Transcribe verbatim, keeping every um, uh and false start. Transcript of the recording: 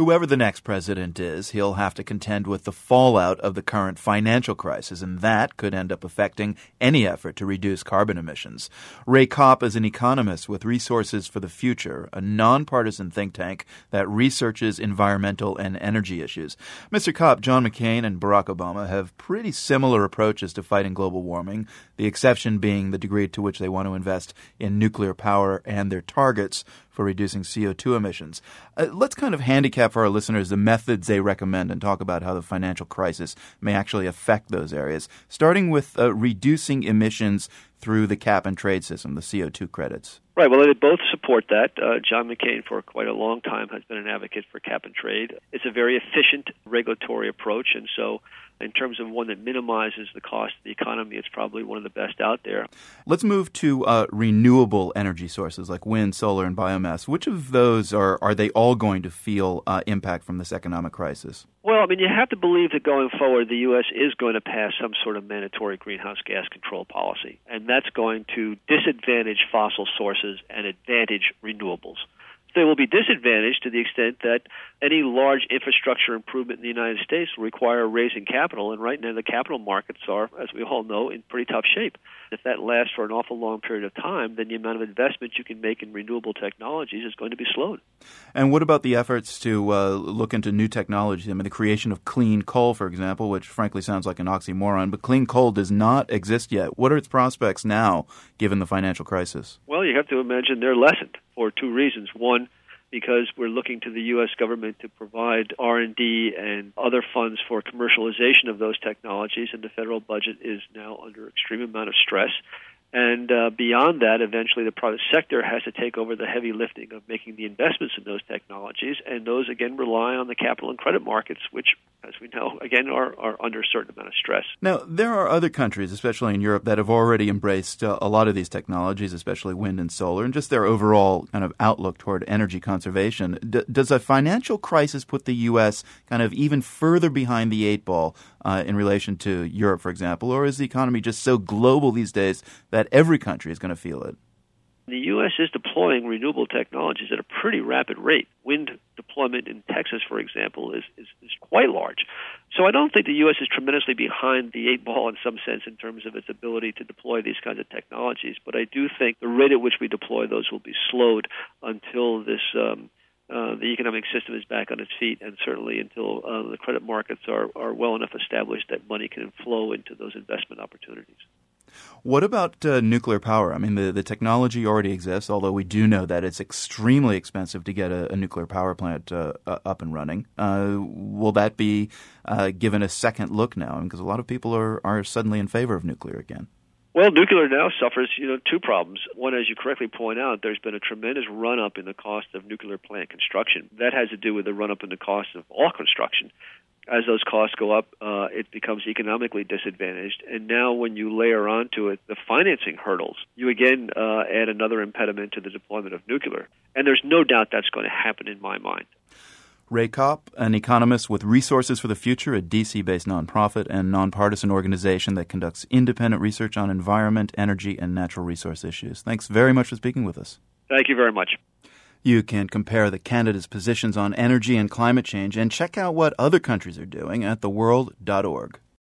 Whoever the next president is, he'll have to contend with the fallout of the current financial crisis, and that could end up affecting any effort to reduce carbon emissions. Ray Kopp is an economist with Resources for the Future, a nonpartisan think tank that researches environmental and energy issues. Mister Kopp, John McCain and Barack Obama have pretty similar approaches to fighting global warming, the exception being the degree to which they want to invest in nuclear power and their targets for reducing C O two emissions. Uh, let's kind of handicap for our listeners the methods they recommend and talk about how the financial crisis may actually affect those areas, starting with uh, reducing emissions through the cap-and-trade system, the C O two credits. Right. Well, they both support that. Uh, John McCain, for quite a long time, has been an advocate for cap-and-trade. It's a very efficient regulatory approach, and so in terms of one that minimizes the cost of the economy, it's probably one of the best out there. Let's move to uh, renewable energy sources like wind, solar, and biomass. Which of those are, are they all going to feel uh, impact from this economic crisis? Well, I mean, you have to believe that going forward, the U S is going to pass some sort of mandatory greenhouse gas control policy, and that's going to disadvantage fossil sources and advantage renewables. They will be disadvantaged to the extent that any large infrastructure improvement in the United States will require raising capital, and right now the capital markets are, as we all know, in pretty tough shape. If that lasts for an awful long period of time, then the amount of investment you can make in renewable technologies is going to be slowed. And what about the efforts to uh, look into new technologies? I mean, the creation of clean coal, for example, which frankly sounds like an oxymoron, but clean coal does not exist yet. What are its prospects now, given the financial crisis? Well, you have to imagine they're lessened for two reasons. One, because we're looking to the U S government to provide R and D and other funds for commercialization of those technologies, and the federal budget is now under extreme amount of stress. And uh, beyond that, eventually the private sector has to take over the heavy lifting of making the investments in those technologies, and those, again, rely on the capital and credit markets, which, as we know, again, are, are under a certain amount of stress. Now, there are other countries, especially in Europe, that have already embraced uh, a lot of these technologies, especially wind and solar, and just their overall kind of outlook toward energy conservation. D- does a financial crisis put the U S kind of even further behind the eight ball uh, in relation to Europe, for example, or is the economy just so global these days that every country is going to feel it? The U S is deploying renewable technologies at a pretty rapid rate. Wind deployment in Texas, for example, is, is, is quite large. So I don't think the U S is tremendously behind the eight ball in some sense in terms of its ability to deploy these kinds of technologies. But I do think the rate at which we deploy those will be slowed until this um, uh, the economic system is back on its feet, and certainly until uh, the credit markets are, are well enough established that money can flow into those investment opportunities. What about uh, nuclear power? I mean, the, the technology already exists, although we do know that it's extremely expensive to get a, a nuclear power plant uh, uh, up and running. Uh, will that be uh, given a second look now? Because a lot of people are, are suddenly in favor of nuclear again. Well, nuclear now suffers, you know, two problems. One, as you correctly point out, there's been a tremendous run-up in the cost of nuclear plant construction. That has to do with the run-up in the cost of all construction. As those costs go up, uh, it becomes economically disadvantaged. And now when you layer onto it the financing hurdles, you again uh, add another impediment to the deployment of nuclear. And there's no doubt that's going to happen in my mind. Ray Kopp, an economist with Resources for the Future, a D C-based nonprofit and nonpartisan organization that conducts independent research on environment, energy, and natural resource issues. Thanks very much for speaking with us. Thank you very much. You can compare the Canada's positions on energy and climate change and check out what other countries are doing at the world dot org.